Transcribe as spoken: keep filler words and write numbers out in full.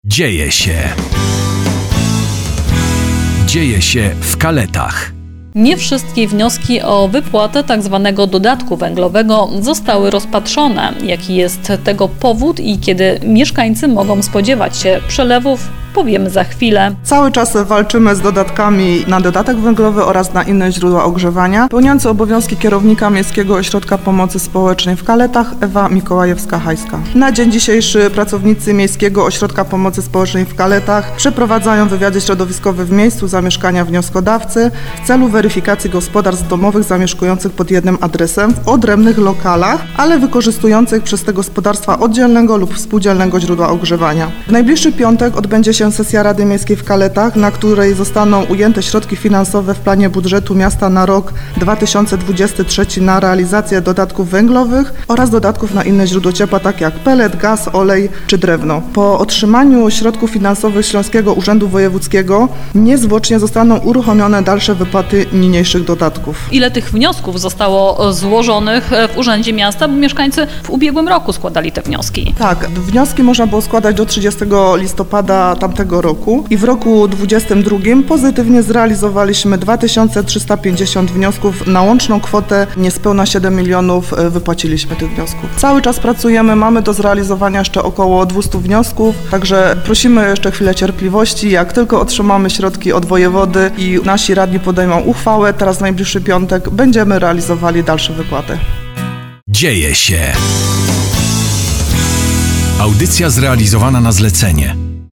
Dzieje się. Dzieje się w Kaletach. Nie wszystkie wnioski o wypłatę tzw. dodatku węglowego zostały rozpatrzone. Jaki jest tego powód i kiedy mieszkańcy mogą spodziewać się przelewów, powiemy za chwilę. Cały czas walczymy z dodatkami na dodatek węglowy oraz na inne źródła ogrzewania. Pełniący obowiązki kierownika Miejskiego Ośrodka Pomocy Społecznej w Kaletach Ewa Mikołajewska-Hajska. Na dzień dzisiejszy pracownicy Miejskiego Ośrodka Pomocy Społecznej w Kaletach przeprowadzają wywiady środowiskowe w miejscu zamieszkania wnioskodawcy w celu weryfikacji gospodarstw domowych zamieszkujących pod jednym adresem w odrębnych lokalach, ale wykorzystujących przez te gospodarstwa oddzielnego lub współdzielnego źródła ogrzewania. W najbliższy piątek odbędzie się sesja Rady Miejskiej w Kaletach, na której zostaną ujęte środki finansowe w planie budżetu miasta na rok dwa tysiące dwudziesty trzeci na realizację dodatków węglowych oraz dodatków na inne źródła ciepła, takie jak pelet, gaz, olej czy drewno. Po otrzymaniu środków finansowych Śląskiego Urzędu Wojewódzkiego niezwłocznie zostaną uruchomione dalsze wypłaty niniejszych dodatków. Ile tych wniosków zostało złożonych w Urzędzie Miasta, bo mieszkańcy w ubiegłym roku składali te wnioski? Tak, wnioski można było składać do trzydziestego listopada tamtego roku i w roku dwudziestym drugim pozytywnie zrealizowaliśmy dwa tysiące trzysta pięćdziesiąt wniosków. Na łączną kwotę niespełna siedem milionów wypłaciliśmy tych wniosków. Cały czas pracujemy, mamy do zrealizowania jeszcze około dwieście wniosków, także prosimy jeszcze chwilę cierpliwości. Jak tylko otrzymamy środki od wojewody i nasi radni podejmą uchwałę, teraz w najbliższy piątek będziemy realizowali dalsze wypłaty. Dzieje się. Audycja zrealizowana na zlecenie.